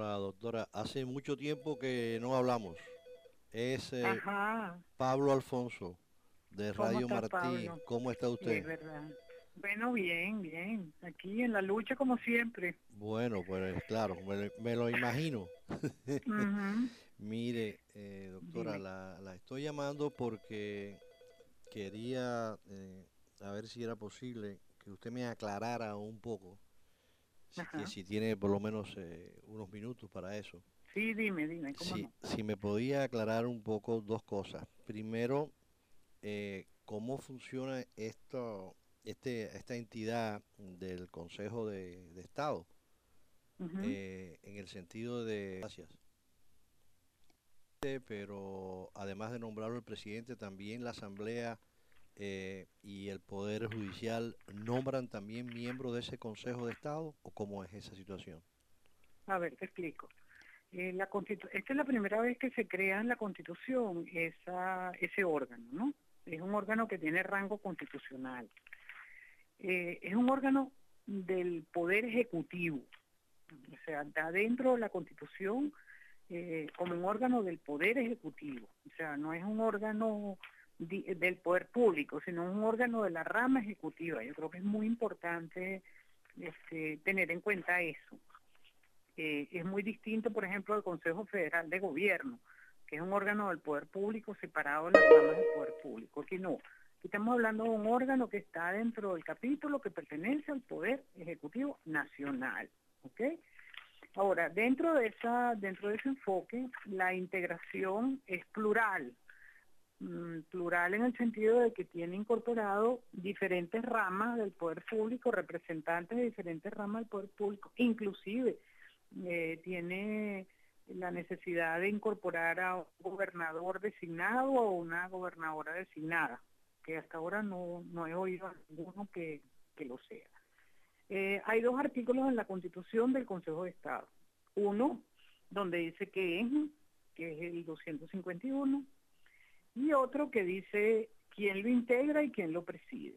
Hola, doctora. Hace mucho tiempo que no hablamos. Es Ajá, Pablo Alfonso, de ¿cómo Radio estás, Martí. Pablo? ¿Cómo está Es usted? verdad. Bueno, bien, bien. Aquí en la lucha como siempre. Bueno, pues claro, me lo imagino. Ujú. Mire, doctora, Dime. la estoy llamando porque quería a ver si era posible que usted me aclarara un poco, Ajá. si tiene por lo menos unos minutos para eso. Sí, dime, ¿cómo no? Si me podía aclarar un poco dos cosas. Primero, cómo funciona esta entidad del Consejo de Estado, Ujú. en el sentido de, gracias, pero además de nombrarlo el presidente, también la Asamblea y el Poder Judicial nombran también miembros de ese Consejo de Estado, ¿o cómo es esa situación? A ver, te explico. Esta es la primera vez que se crea en la Constitución ese órgano, ¿no? Es un órgano que tiene rango constitucional. Es un órgano del Poder Ejecutivo. O sea, está dentro de la Constitución como un órgano del Poder Ejecutivo. O sea, no es un órgano del poder público, sino un órgano de la rama ejecutiva. Yo creo que es muy importante tener en cuenta eso. Es muy distinto, por ejemplo, al Consejo Federal de Gobierno, que es un órgano del poder público separado de las ramas del poder público. Aquí no. Aquí estamos hablando de un órgano que está dentro del capítulo que pertenece al Poder Ejecutivo Nacional. ¿Ok? Ahora, dentro de ese enfoque, la integración es plural. Plural en el sentido de que tiene incorporado diferentes ramas del poder público, representantes de diferentes ramas del poder público, inclusive tiene la necesidad de incorporar a un gobernador designado o una gobernadora designada, que hasta ahora no he oído a ninguno que lo sea. Hay dos artículos en la Constitución del Consejo de Estado. Uno, donde dice que es el 251, y otro que dice quién lo integra y quién lo preside.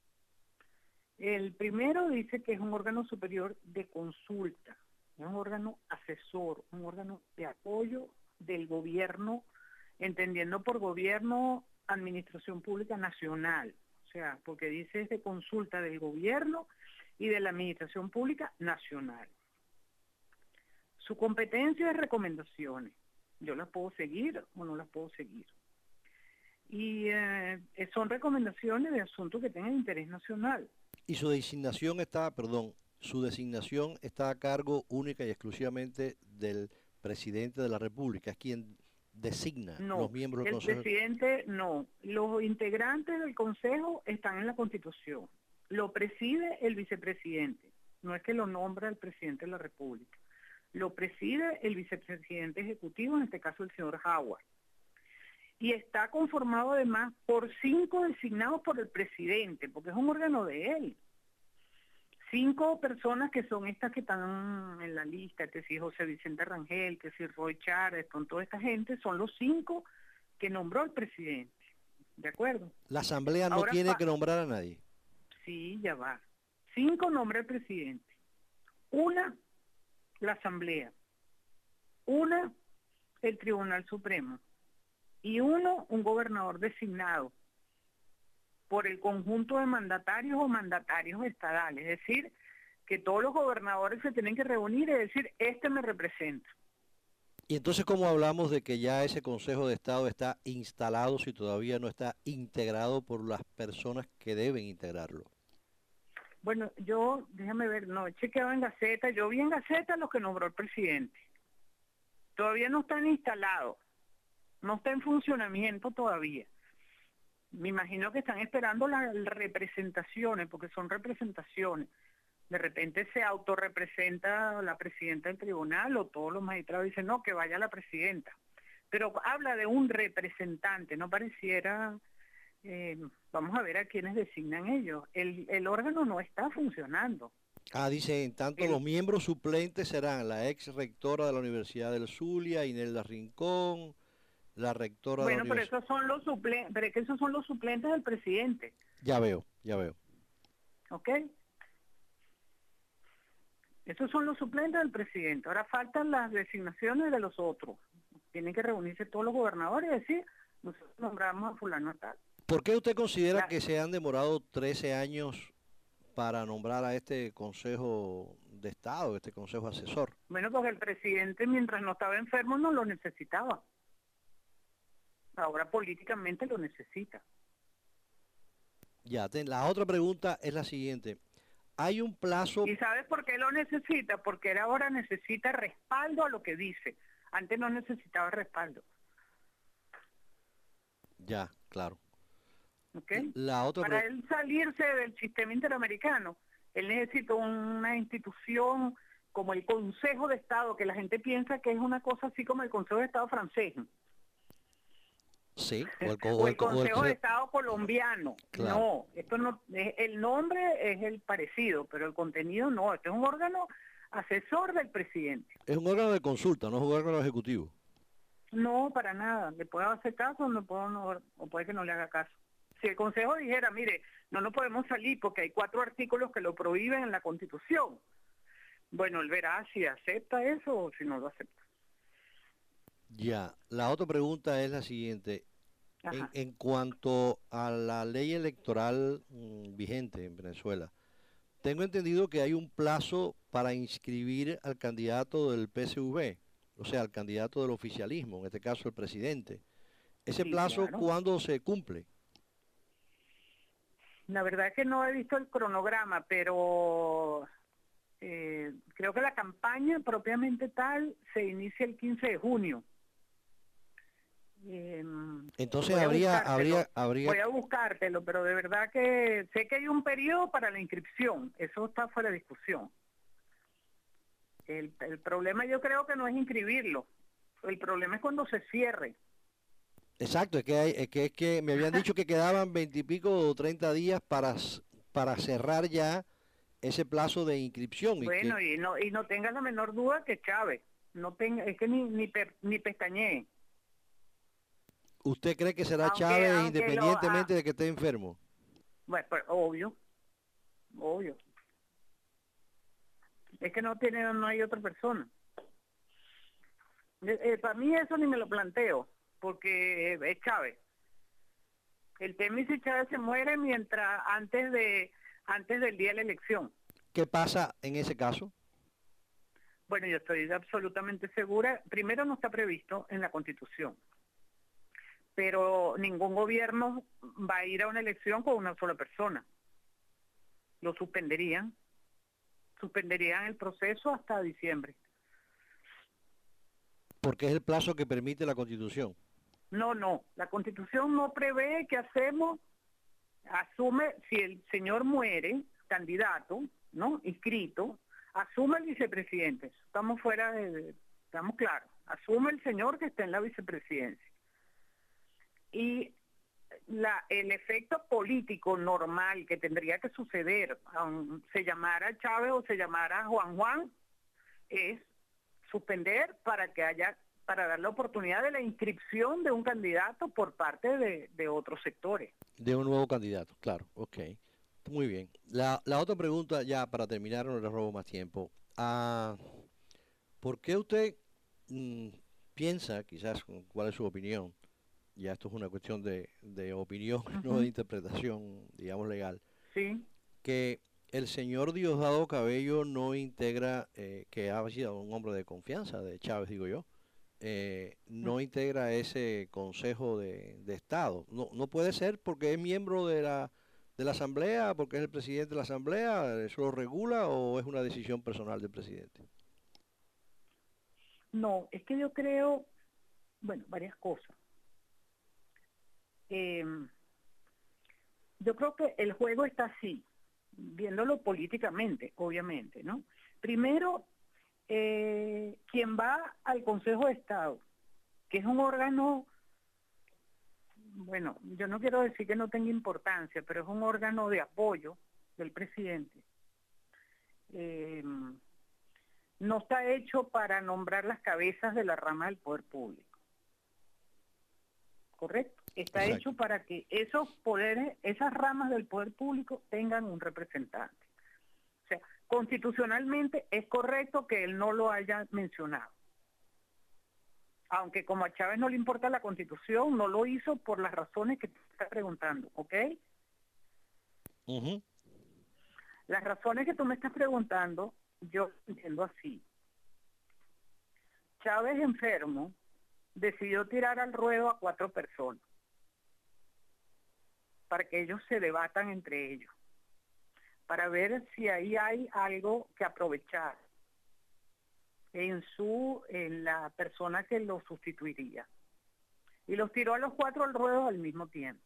El primero dice que es un órgano superior de consulta, es un órgano asesor, un órgano de apoyo del gobierno, entendiendo por gobierno Administración Pública Nacional, o sea, porque dice es de consulta del gobierno y de la Administración Pública Nacional. Su competencia es recomendaciones. Yo las puedo seguir o no las puedo seguir. Y son recomendaciones de asuntos que tengan interés nacional. Y su designación está, perdón, su designación está a cargo única y exclusivamente del presidente de la República, es quien designa los No, miembros del el Consejo. presidente no. Los integrantes del Consejo están en la Constitución. Lo preside el vicepresidente. No es que lo nombra el presidente de la República. Lo preside el vicepresidente ejecutivo, en este caso el señor Howard. Y está conformado además por 5 designados por el presidente, porque es un órgano de él. 5 personas que son estas que están en la lista, que si José Vicente Rangel, que si Roy Chávez, con toda esta gente, son los 5 que nombró el presidente. ¿De acuerdo? La Asamblea no Ahora, tiene que nombrar a nadie. sí, ya va. 5 nombra el presidente. Una, la Asamblea. Una, el Tribunal Supremo. Y uno, un gobernador designado por el conjunto de mandatarios o mandatarios estadales. Es decir, que todos los gobernadores se tienen que reunir y decir, este me representa. Y entonces, ¿cómo hablamos de que ya ese Consejo de Estado está instalado si todavía no está integrado por las personas que deben integrarlo? Bueno, déjame ver, no he chequeado en Gaceta, yo vi en Gaceta los que nombró el presidente. Todavía no están instalados, no está en funcionamiento todavía. Me imagino que están esperando las representaciones, porque son representaciones. De repente se autorrepresenta la presidenta del tribunal o todos los magistrados dicen, no, que vaya la presidenta. Pero habla de un representante, no pareciera, vamos a ver a quiénes designan ellos. El órgano no está funcionando. Ah, dice, en tanto los El, miembros suplentes serán la ex rectora de la Universidad del Zulia, Inelda Rincón, la rectora de la bueno, pero Universidad. esos son los suplentes, pero es que esos son los suplentes del presidente, Ya veo, ya veo. ¿ok? Esos son los suplentes del presidente. Ahora faltan las designaciones de los otros. Tienen que reunirse todos los gobernadores y decir, nosotros nombramos a fulano tal. ¿Por qué usted considera que se han demorado 13 años para nombrar a este Consejo de Estado, este Consejo Asesor? Bueno, porque el presidente mientras no estaba enfermo no lo necesitaba. Ahora políticamente lo necesita. Ya, la otra pregunta es la siguiente. Hay un plazo... ¿Y sabes por qué lo necesita? Porque él ahora necesita respaldo a lo que dice. Antes no necesitaba respaldo. Ya, claro. ¿Okay? La otra Para él salirse del sistema interamericano, él necesita una institución como el Consejo de Estado, que la gente piensa que es una cosa así como el Consejo de Estado francés. Sí, o el Consejo de Estado colombiano. Claro. No, esto no, el nombre es el parecido, pero el contenido no. Este es un órgano asesor del presidente. Es un órgano de consulta, no es un órgano ejecutivo. No, para nada. Le puedo hacer caso o puede que no le haga caso. Si el Consejo dijera, mire, no nos podemos salir porque hay 4 artículos que lo prohíben en la Constitución. Bueno, él verá si acepta eso o si no lo acepta. Ya, la otra pregunta es la siguiente. En cuanto a la ley electoral vigente en Venezuela, tengo entendido que hay un plazo para inscribir al candidato del PSV, o sea, al candidato del oficialismo, en este caso el presidente. ¿Ese plazo cuándo se cumple? La verdad es que no he visto el cronograma, pero creo que la campaña propiamente tal se inicia el 15 de junio. Entonces habría... Voy a buscártelo, pero de verdad que sé que hay un periodo para la inscripción, eso está fuera de discusión. El problema yo creo que no es inscribirlo, el problema es cuando se cierre. Exacto, es que me habían dicho que quedaban 20 y pico o 30 días para cerrar ya ese plazo de inscripción. Bueno, y no tengas la menor duda que Chávez, es que ni pestañee. ¿Usted cree que será Chávez independientemente de que esté enfermo? Bueno, pues, obvio. Es que no hay otra persona. Para mí eso ni me lo planteo, porque es Chávez. El tema es si Chávez se muere antes del día de la elección. ¿Qué pasa en ese caso? Bueno, yo estoy absolutamente segura. Primero, no está previsto en la Constitución. Pero ningún gobierno va a ir a una elección con una sola persona. Lo suspenderían el proceso hasta diciembre. Porque es el plazo que permite la Constitución. No, la Constitución no prevé que asume, si el señor muere, candidato, ¿no? Inscrito, asume el vicepresidente. Estamos claros. Asume el señor que está en la vicepresidencia. Y el efecto político normal que tendría que suceder, se llamara Chávez o se llamara Juan, es suspender para dar la oportunidad de la inscripción de un candidato por parte de otros sectores. De un nuevo candidato, claro, ok. Muy bien. La otra pregunta, ya para terminar, no le robo más tiempo. ¿Por qué usted piensa, quizás, cuál es su opinión? Ya esto es una cuestión de opinión, no de interpretación, digamos, legal. Sí. Que el señor Diosdado Cabello no integra, que ha sido un hombre de confianza de Chávez, digo yo, no integra ese Consejo de Estado. No puede ser porque es miembro de la Asamblea, porque es el presidente de la Asamblea, ¿eso lo regula o es una decisión personal del presidente? No, es que yo creo, bueno, varias cosas. Yo creo que el juego está así, viéndolo políticamente, obviamente, ¿no? Primero, quien va al Consejo de Estado, que es un órgano, bueno, yo no quiero decir que no tenga importancia, pero es un órgano de apoyo del presidente. No está hecho para nombrar las cabezas de la rama del poder público. ¿Correcto? Está hecho para que esos poderes, esas ramas del poder público tengan un representante. O sea, Constitucionalmente es correcto que él no lo haya mencionado. Aunque como a Chávez no le importa la Constitución, no lo hizo por las razones que tú estás preguntando, ¿ok? Las razones que tú me estás preguntando, yo entiendo así. Chávez enfermo decidió tirar al ruedo a 4 personas para que ellos se debatan entre ellos, para ver si ahí hay algo que aprovechar en la persona que lo sustituiría. Y los tiró a los 4 al ruedo al mismo tiempo.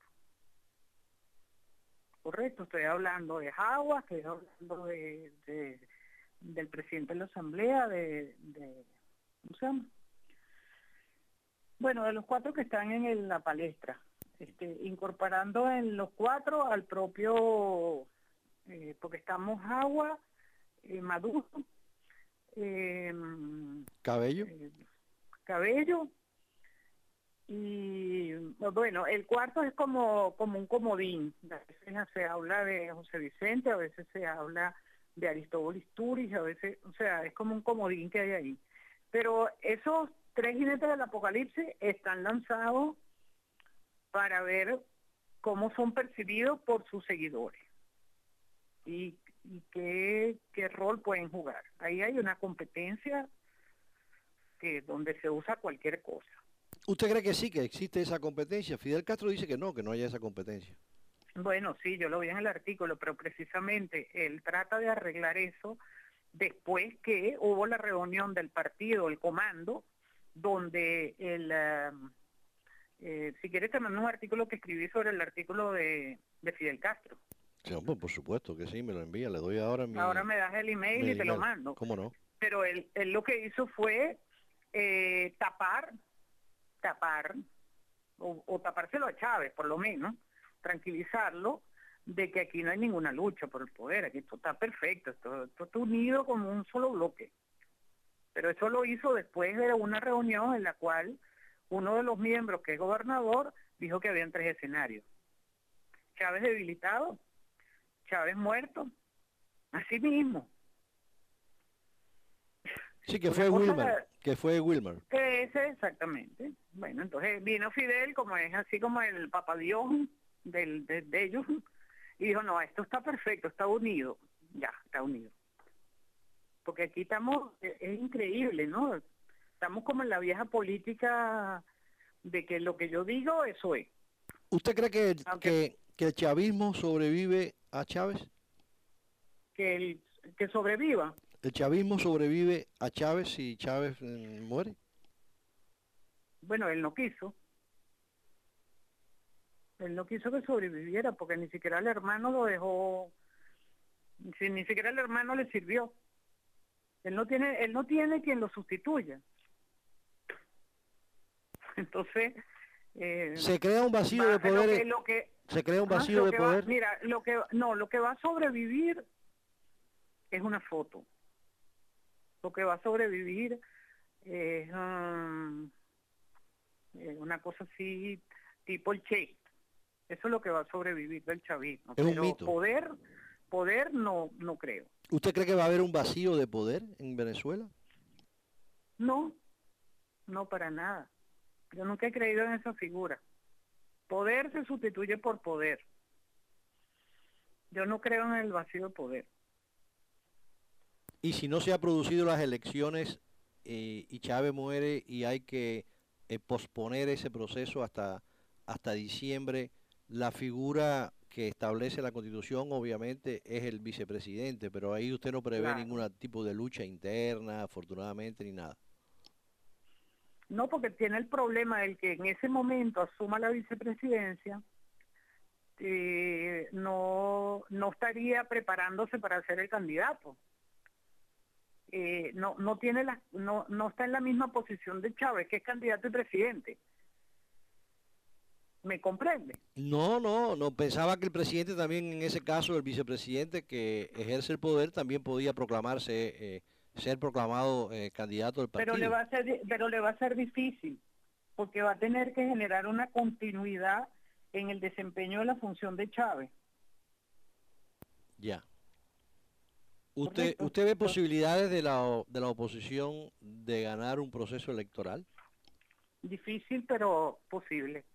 Correcto, estoy hablando de Jagua, estoy hablando del presidente de la Asamblea, ¿cómo se llama? Bueno, de los 4 que están en la palestra, incorporando en los 4 al propio, porque estamos Jagua, Maduro, Cabello. Cabello, y bueno, el cuarto es como un comodín. A veces se habla de José Vicente, a veces se habla de Aristóbulo Istúriz, a veces, o sea, es como un comodín que hay ahí. Pero esos 3 jinetes del apocalipsis están lanzados para ver cómo son percibidos por sus seguidores y qué rol pueden jugar. Ahí hay una competencia donde se usa cualquier cosa. ¿Usted cree que sí, que existe esa competencia? Fidel Castro dice que no haya esa competencia. Bueno, sí, yo lo vi en el artículo, pero precisamente él trata de arreglar eso después que hubo la reunión del partido, el comando, donde si quieres te mando un artículo que escribí sobre el artículo de Fidel Castro. Sí, hombre, por supuesto que sí, me lo envía, le doy ahora Ahora me das el email y te lo mando. ¿Cómo no? Pero él lo que hizo fue tapar o tapárselo a Chávez, por lo menos, tranquilizarlo de que aquí no hay ninguna lucha por el poder, aquí esto está perfecto, esto está unido como un solo bloque. Pero eso lo hizo después de una reunión en la cual uno de los miembros, que es gobernador, dijo que habían 3 escenarios. Chávez debilitado, Chávez muerto, así mismo. Sí, que fue Wilmer, Ese, exactamente. Bueno, entonces vino Fidel, como es así como el Papa Dios de ellos, y dijo, no, esto está perfecto, está unido. Ya, está unido. Porque aquí estamos, es increíble, ¿no? Estamos como en la vieja política de que lo que yo digo, eso es. ¿Usted cree que el chavismo sobrevive a Chávez? Que sobreviva. ¿El chavismo sobrevive a Chávez si Chávez muere? Bueno, él no quiso. Él no quiso que sobreviviera porque ni siquiera el hermano lo dejó, ni siquiera el hermano le sirvió. Él no tiene quien lo sustituya. Entonces se crea un vacío de poder. Se crea un vacío de poder. Mira, lo que va a sobrevivir es una foto. Lo que va a sobrevivir es una cosa así tipo el Che. Eso es lo que va a sobrevivir del chavismo. Es un pero mito. Poder no creo. ¿Usted cree que va a haber un vacío de poder en Venezuela? No para nada. Yo nunca he creído en esa figura. Poder se sustituye por poder. Yo no creo en el vacío de poder. Y si no se han producido las elecciones y Chávez muere y hay que posponer ese proceso hasta diciembre, la figura que establece la Constitución obviamente es el vicepresidente, pero ahí usted no prevé ningún tipo de lucha interna, afortunadamente, ni nada. No, porque tiene el problema del que en ese momento asuma la vicepresidencia, no estaría preparándose para ser el candidato. No está en la misma posición de Chávez, que es candidato y presidente. ¿Me comprende? No, pensaba que el presidente también, en ese caso, el vicepresidente que ejerce el poder, también podía proclamarse, ser proclamado candidato del partido. Pero le va a ser difícil, porque va a tener que generar una continuidad en el desempeño de la función de Chávez. Ya. ¿correcto? ¿Usted ve posibilidades de la oposición de ganar un proceso electoral? Difícil, pero posible.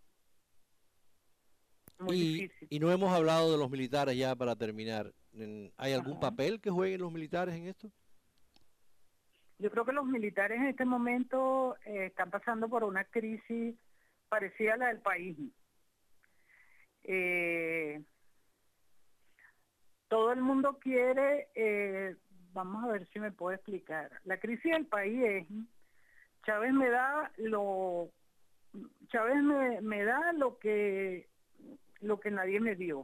Muy difícil. Y no hemos hablado de los militares ya para terminar. ¿Hay algún Ajá. papel que jueguen los militares en esto? Yo creo que los militares en este momento están pasando por una crisis parecida a la del país. Eh, Todo el mundo quiere, vamos a ver si me puedo explicar. La crisis del país es, Chávez me da lo, Chávez me da lo que nadie me dio.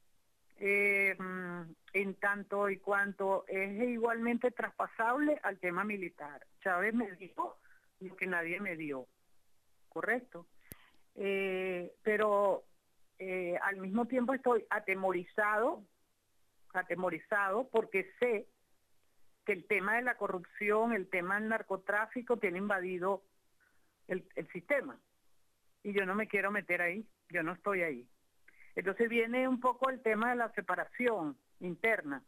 En tanto y cuanto es igualmente traspasable al tema militar. Chávez me dio lo que nadie me dio, correcto. Pero al mismo tiempo estoy atemorizado porque sé que el tema de la corrupción, el tema del narcotráfico tiene invadido el sistema. Y yo no me quiero meter ahí, yo no estoy ahí. Entonces viene un poco el tema de la separación interna.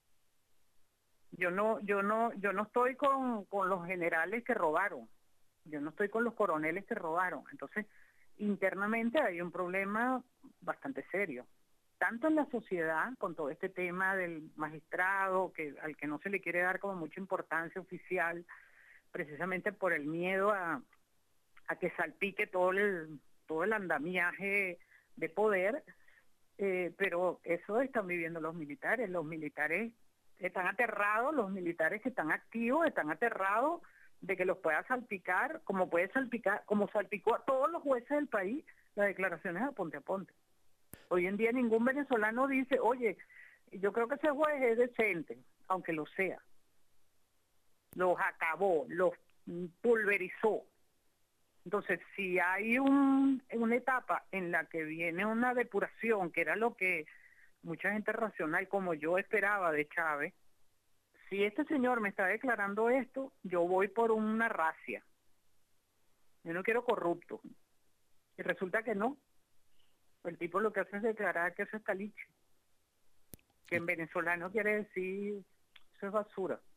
Yo no estoy con los generales que robaron, yo no estoy con los coroneles que robaron. Entonces, internamente hay un problema bastante serio, tanto en la sociedad, con todo este tema del magistrado, al que no se le quiere dar como mucha importancia oficial, precisamente por el miedo a que salpique todo el andamiaje de poder, pero eso están viviendo los militares están aterrados, los militares que están activos están aterrados de que los pueda salpicar, como puede salpicar, como salpicó a todos los jueces del país las declaraciones de Ponte a Ponte. Hoy en día ningún venezolano dice, oye, yo creo que ese juez es decente, aunque lo sea. Los acabó, los pulverizó. Entonces, si hay una etapa en la que viene una depuración, que era lo que mucha gente racional como yo esperaba de Chávez, si este señor me está declarando esto, yo voy por una racia. Yo no quiero corrupto. Y resulta que no. El tipo lo que hace es declarar que eso es caliche. Que en venezolano quiere decir, eso es basura.